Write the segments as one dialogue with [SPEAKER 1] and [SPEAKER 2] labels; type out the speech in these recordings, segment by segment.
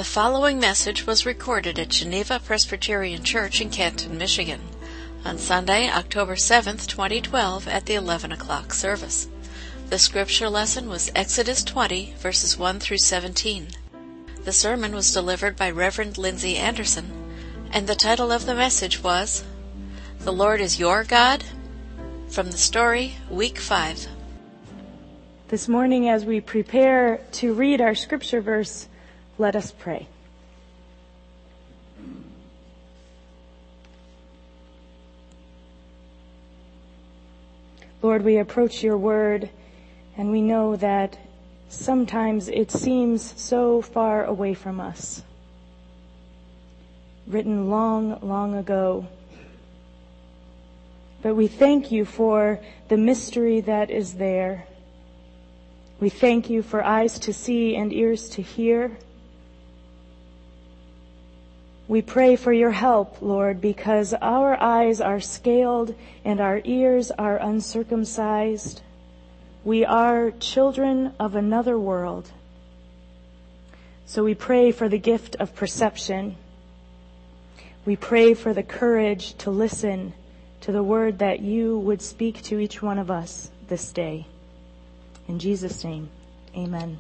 [SPEAKER 1] The following message was recorded at Geneva Presbyterian Church in Canton, Michigan, on Sunday, October 7th, 2012, at the 11 o'clock service. The scripture lesson was Exodus 20, verses 1 through 17. The sermon was delivered by Reverend Lindsay Anderson, and the title of the message was, "The Lord is Your God?" From the story, Week 5.
[SPEAKER 2] This morning, as we prepare to read our scripture verse, let us pray. Lord, we approach your word, and we know that sometimes it seems so far away from us, written long, long ago. But we thank you for the mystery that is there. We thank you for eyes to see and ears to hear. We pray for your help, Lord, because our eyes are scaled and our ears are uncircumcised. We are children of another world. So we pray for the gift of perception. We pray for the courage to listen to the word that you would speak to each one of us this day. In Jesus' name, amen.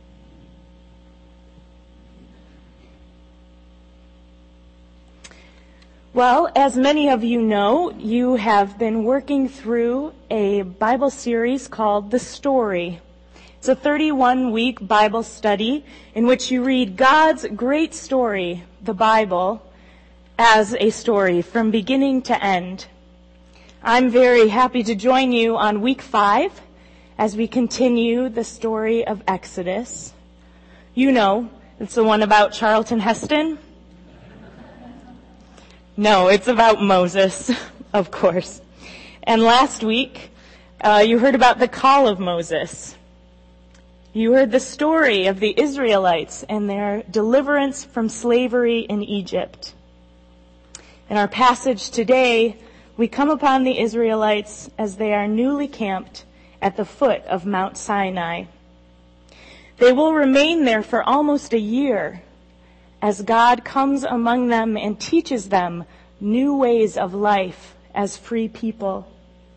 [SPEAKER 2] Well, as many of you know, you have been working through a Bible series called The Story. It's a 31-week Bible study in which you read God's great story, the Bible, as a story from beginning to end. I'm very happy to join you on week 5 as we continue the story of Exodus. You know, it's the one about Charlton Heston. No, it's about Moses, of course. And last week, you heard about the call of Moses. You heard the story of the Israelites and their deliverance from slavery in Egypt. In our passage today, we come upon the Israelites as they are newly camped at the foot of Mount Sinai. They will remain there for almost a year as God comes among them and teaches them new ways of life as free people.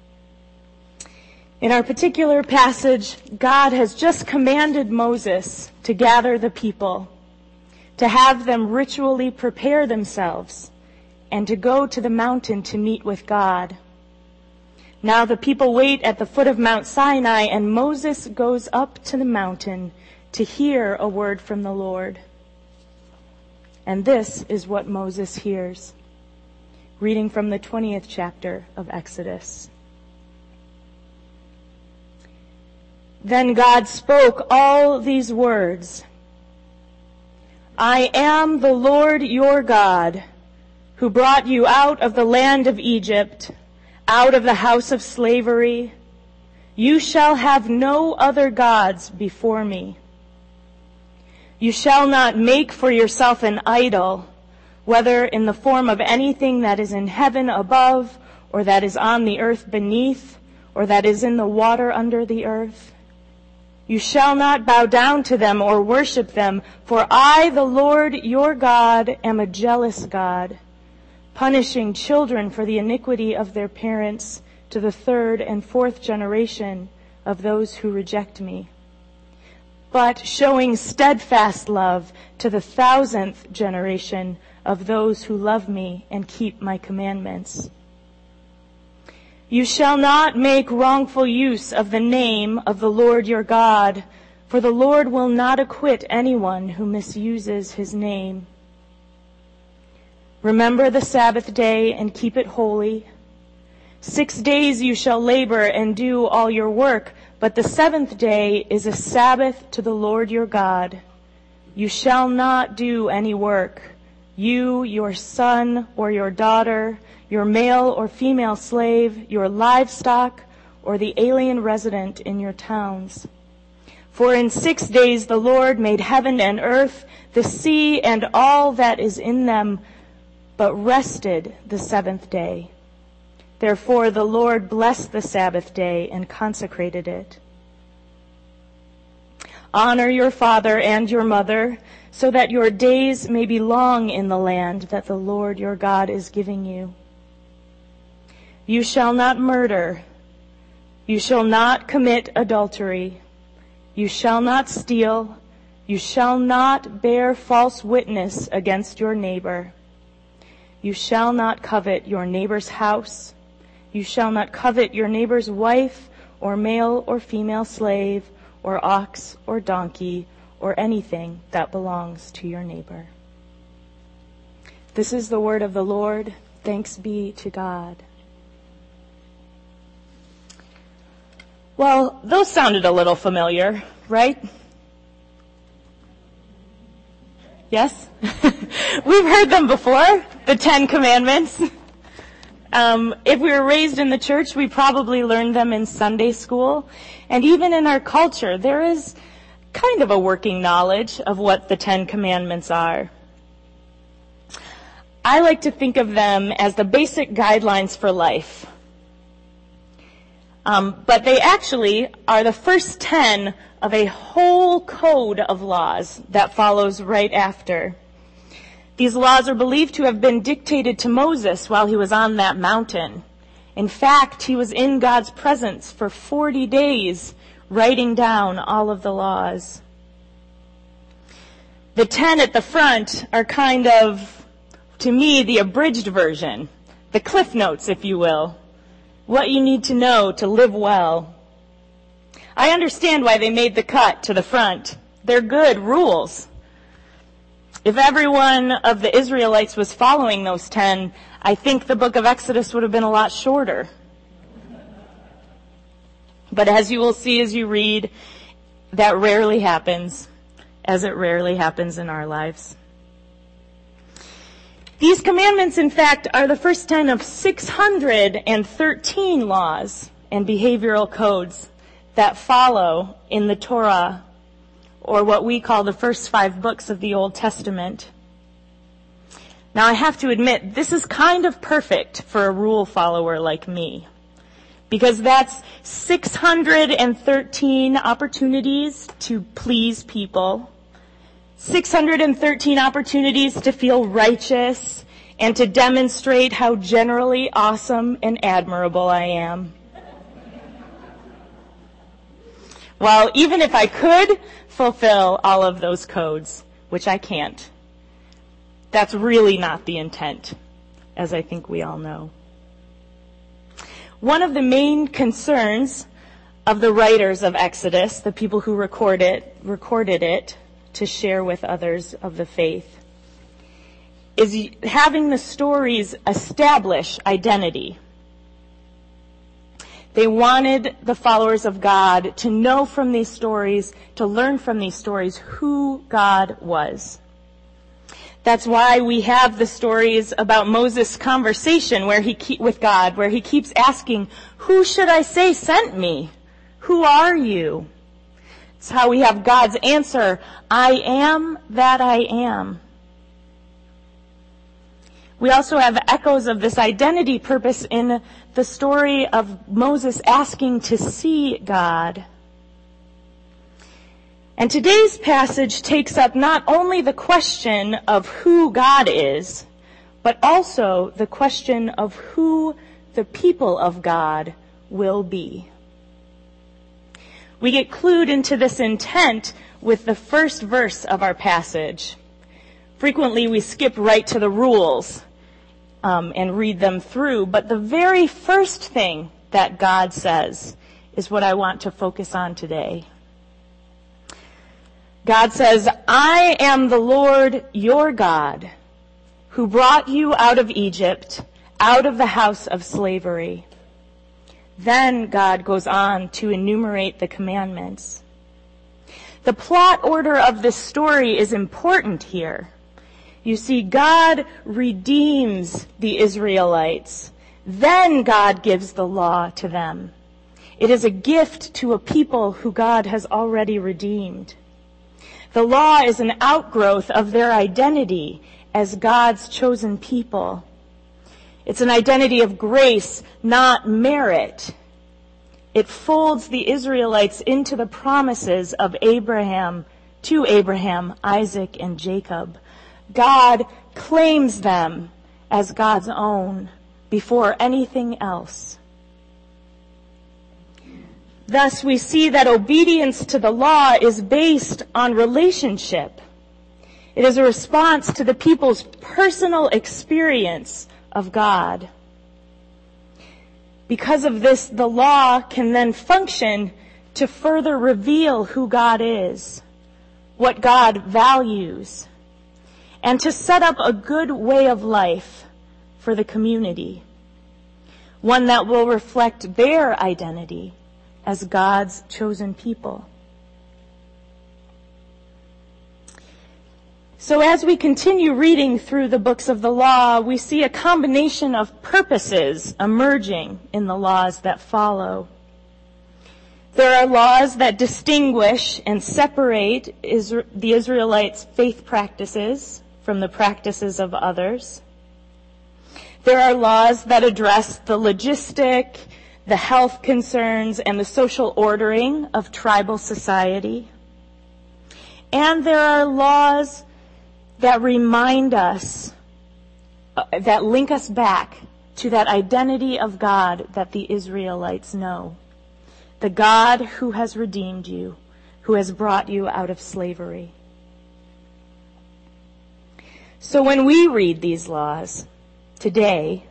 [SPEAKER 2] In our particular passage, God has just commanded Moses to gather the people, to have them ritually prepare themselves, and to go to the mountain to meet with God. Now the people wait at the foot of Mount Sinai, and Moses goes up to the mountain to hear a word from the Lord. And this is what Moses hears, reading from the 20th chapter of Exodus. Then God spoke all these words. I am the Lord your God, who brought you out of the land of Egypt, out of the house of slavery. You shall have no other gods before me. You shall not make for yourself an idol, whether in the form of anything that is in heaven above, or that is on the earth beneath, or that is in the water under the earth. You shall not bow down to them or worship them, for I, the Lord your God, am a jealous God, punishing children for the iniquity of their parents to the 3rd and 4th generation of those who reject me, but showing steadfast love to the 1,000th generation of those who love me and keep my commandments. You shall not make wrongful use of the name of the Lord your God, for the Lord will not acquit anyone who misuses his name. Remember the Sabbath day and keep it holy. 6 days you shall labor and do all your work, but the 7th day is a Sabbath to the Lord your God. You shall not do any work, you, your son or your daughter, your male or female slave, your livestock, or the alien resident in your towns. For in 6 days the Lord made heaven and earth, the sea and all that is in them, but rested the 7th day. Therefore the Lord blessed the Sabbath day and consecrated it. Honor your father and your mother, so that your days may be long in the land that the Lord your God is giving you. You shall not murder. You shall not commit adultery. You shall not steal. You shall not bear false witness against your neighbor. You shall not covet your neighbor's house. You shall not covet your neighbor's wife, or male or female slave, or ox or donkey, or anything that belongs to your neighbor. This is the word of the Lord. Thanks be to God. Well, those sounded a little familiar, right? Yes? We've heard them before, the 10 Commandments. If we were raised in the church, we probably learned them in Sunday school. And even in our culture, there is kind of a working knowledge of what the 10 Commandments are. I like to think of them as the basic guidelines for life. But they actually are the first 10 of a whole code of laws that follows right after. These laws are believed to have been dictated to Moses while he was on that mountain. In fact, he was in God's presence for 40 days, writing down all of the laws. The 10 at the front are kind of, to me, the abridged version, the Cliff Notes, if you will. What you need to know to live well. I understand why they made the cut to the front. They're good rules. If every one of the Israelites was following those 10, I think the book of Exodus would have been a lot shorter. But as you will see as you read, that rarely happens, as it rarely happens in our lives. These commandments, in fact, are the first 10 of 613 laws and behavioral codes that follow in the Torah, or what we call the first 5 books of the Old Testament. Now, I have to admit, this is kind of perfect for a rule follower like me, because that's 613 opportunities to please people, 613 opportunities to feel righteous and to demonstrate how generally awesome and admirable I am. Well, even if I could fulfill all of those codes, which I can't, that's really not the intent, as I think we all know. One of the main concerns of the writers of Exodus, the people who recorded it to share with others of the faith, is having the stories establish identity. They wanted the followers of God to know from these stories, to learn from these stories who God was. That's why we have the stories about Moses' conversation with God, where he keeps asking, "Who should I say sent me? Who are you?" It's how we have God's answer, "I am that I am." We also have echoes of this identity purpose in the story of Moses asking to see God. And today's passage takes up not only the question of who God is, but also the question of who the people of God will be. We get clued into this intent with the first verse of our passage. Frequently we skip right to the rules and read them through, but the very first thing that God says is what I want to focus on today. God says, "I am the Lord your God, who brought you out of Egypt, out of the house of slavery." Then God goes on to enumerate the commandments. The plot order of this story is important here. You see, God redeems the Israelites. Then God gives the law to them. It is a gift to a people who God has already redeemed. The law is an outgrowth of their identity as God's chosen people. It's an identity of grace, not merit. It folds the Israelites into the promises of Abraham, to Abraham, Isaac, and Jacob. God claims them as God's own before anything else. Thus, we see that obedience to the law is based on relationship. It is a response to the people's personal experience of God. Because of this, the law can then function to further reveal who God is, what God values, and to set up a good way of life for the community, one that will reflect their identity as God's chosen people. So as we continue reading through the books of the law, we see a combination of purposes emerging in the laws that follow. There are laws that distinguish and separate the Israelites' faith practices from the practices of others. There are laws that address the logistic, the health concerns, and the social ordering of tribal society. And there are laws that remind us, that link us back to that identity of God that the Israelites know. The God who has redeemed you, who has brought you out of slavery. So when we read these laws today,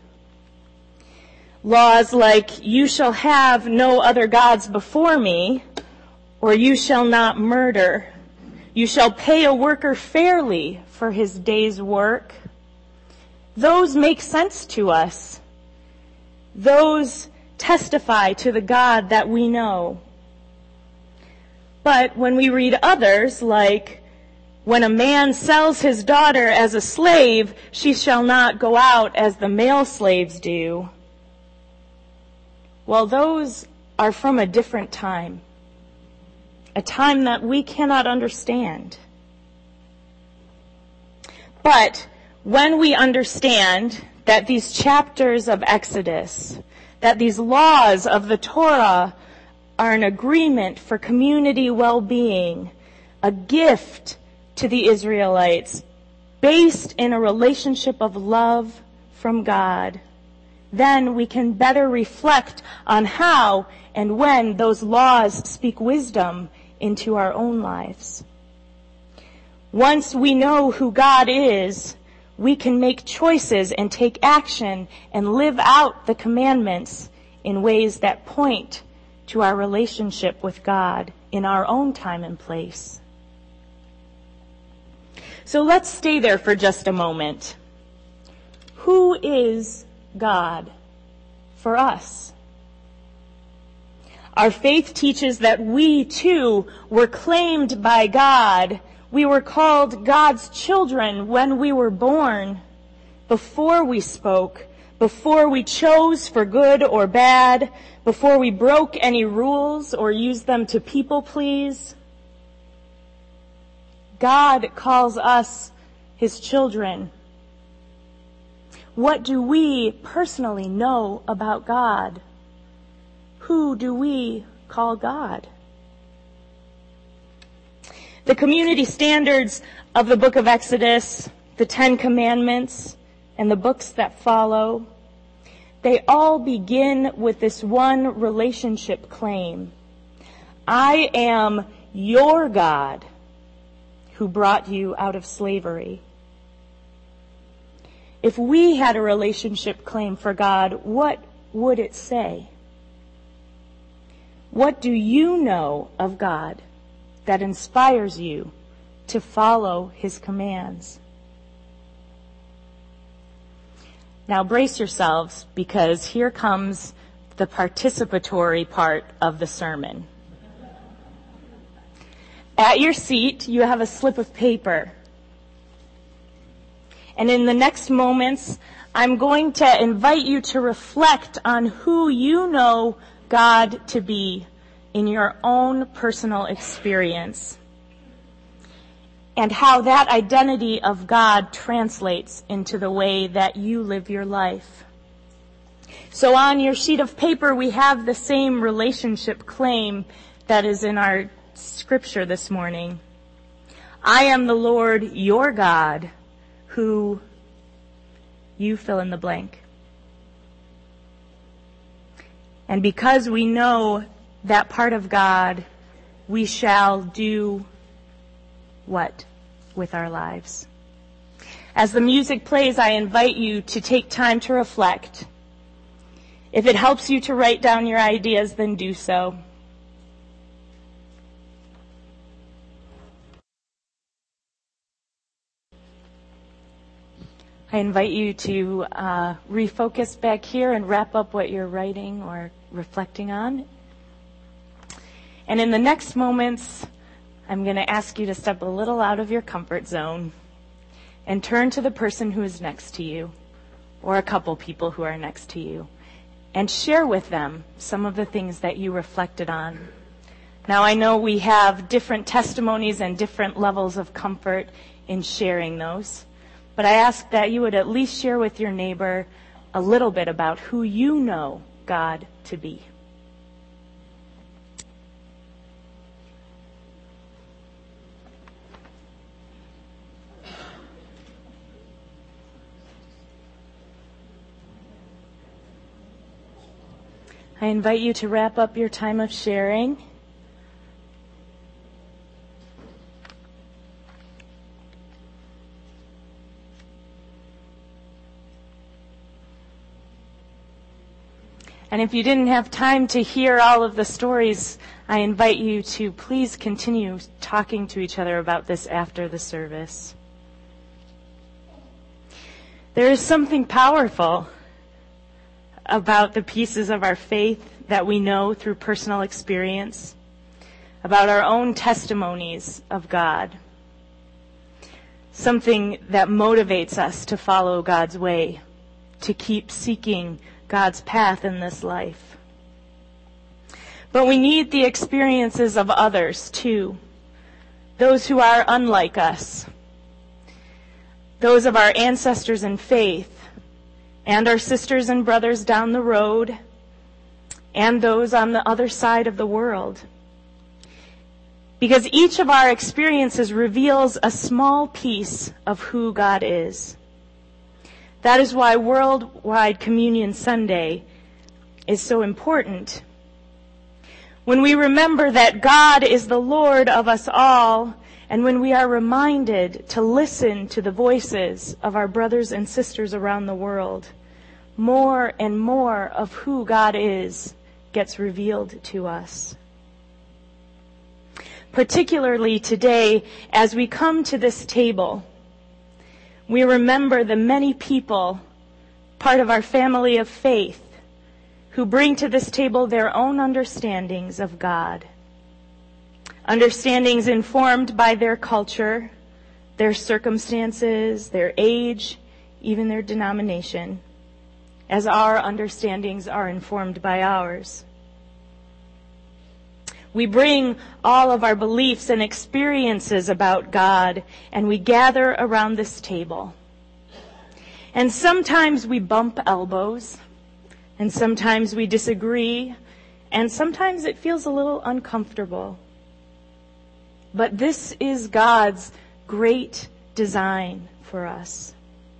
[SPEAKER 2] laws like, you shall have no other gods before me, or you shall not murder, you shall pay a worker fairly for his day's work, those make sense to us. Those testify to the God that we know. But when we read others, like, when a man sells his daughter as a slave, she shall not go out as the male slaves do. Well, those are from a different time, a time that we cannot understand. But when we understand that these chapters of Exodus, that these laws of the Torah are an agreement for community well-being, a gift to the Israelites based in a relationship of love from God, then we can better reflect on how and when those laws speak wisdom into our own lives. Once we know who God is, we can make choices and take action and live out the commandments in ways that point to our relationship with God in our own time and place. So let's stay there for just a moment. Who is God for us? Our faith teaches that we too were claimed by God. We were called God's children when we were born, before we spoke, before we chose for good or bad, before we broke any rules or used them to people please. God calls us his children. What do we personally know about God? Who do we call God? The community standards of the book of Exodus, the 10 Commandments, and the books that follow, they all begin with this one relationship claim. I am your God who brought you out of slavery. If we had a relationship claim for God, what would it say? What do you know of God that inspires you to follow his commands? Now brace yourselves, because here comes the participatory part of the sermon. At your seat, you have a slip of paper. And in the next moments, I'm going to invite you to reflect on who you know God to be in your own personal experience, and how that identity of God translates into the way that you live your life. So on your sheet of paper, we have the same relationship claim that is in our scripture this morning. I am the Lord your God, who you fill in the blank. And because we know that part of God, we shall do what with our lives? As the music plays, I invite you to take time to reflect. If it helps you to write down your ideas, then do so. I invite you to refocus back here and wrap up what you're writing or reflecting on. And in the next moments, I'm going to ask you to step a little out of your comfort zone and turn to the person who is next to you, or a couple people who are next to you, and share with them some of the things that you reflected on. Now, I know we have different testimonies and different levels of comfort in sharing those, but I ask that you would at least share with your neighbor a little bit about who you know God to be. I invite you to wrap up your time of sharing. And if you didn't have time to hear all of the stories, I invite you to please continue talking to each other about this after the service. There is something powerful about the pieces of our faith that we know through personal experience, about our own testimonies of God. Something that motivates us to follow God's way, to keep seeking God's path in this life. But we need the experiences of others too, those who are unlike us, those of our ancestors in faith, and our sisters and brothers down the road, and those on the other side of the world. Because each of our experiences reveals a small piece of who God is. That is why Worldwide Communion Sunday is so important. When we remember that God is the Lord of us all, and when we are reminded to listen to the voices of our brothers and sisters around the world, more and more of who God is gets revealed to us. Particularly today, as we come to this table, we remember the many people, part of our family of faith, who bring to this table their own understandings of God. Understandings informed by their culture, their circumstances, their age, even their denomination, as our understandings are informed by ours. We bring all of our beliefs and experiences about God, and we gather around this table. And sometimes we bump elbows, and sometimes we disagree, and sometimes it feels a little uncomfortable. But this is God's great design for us.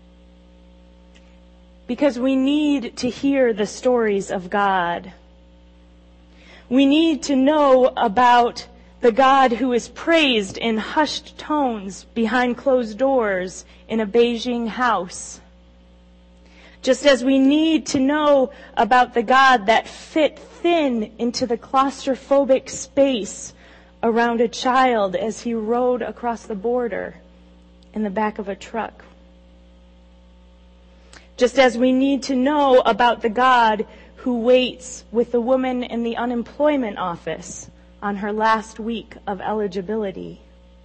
[SPEAKER 2] Because we need to hear the stories of God. We need to know about the God who is praised in hushed tones behind closed doors in a Beijing house. Just as we need to know about the God that fit thin into the claustrophobic space around a child as he rode across the border in the back of a truck. Just as we need to know about the God who waits with the woman in the unemployment office on her last week of eligibility.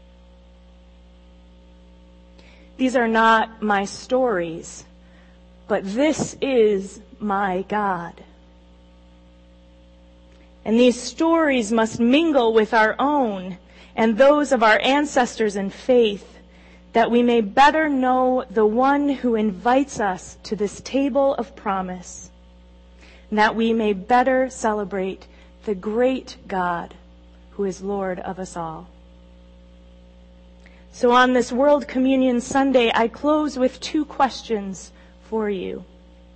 [SPEAKER 2] These are not my stories, but this is my God. And these stories must mingle with our own and those of our ancestors in faith, that we may better know the one who invites us to this table of promise, and that we may better celebrate the great God who is Lord of us all. So on this World Communion Sunday, I close with 2 questions for you.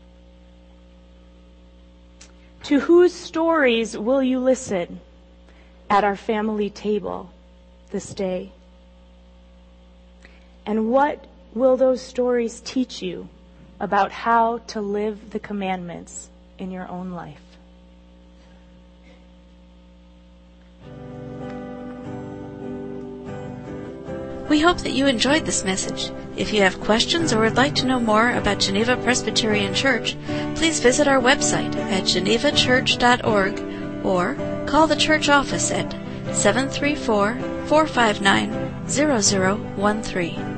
[SPEAKER 2] To whose stories will you listen at our family table this day? And what will those stories teach you about how to live the commandments in your own life?
[SPEAKER 1] We hope that you enjoyed this message. If you have questions or would like to know more about Geneva Presbyterian Church, please visit our website at genevachurch.org or call the church office at 734-459-0013.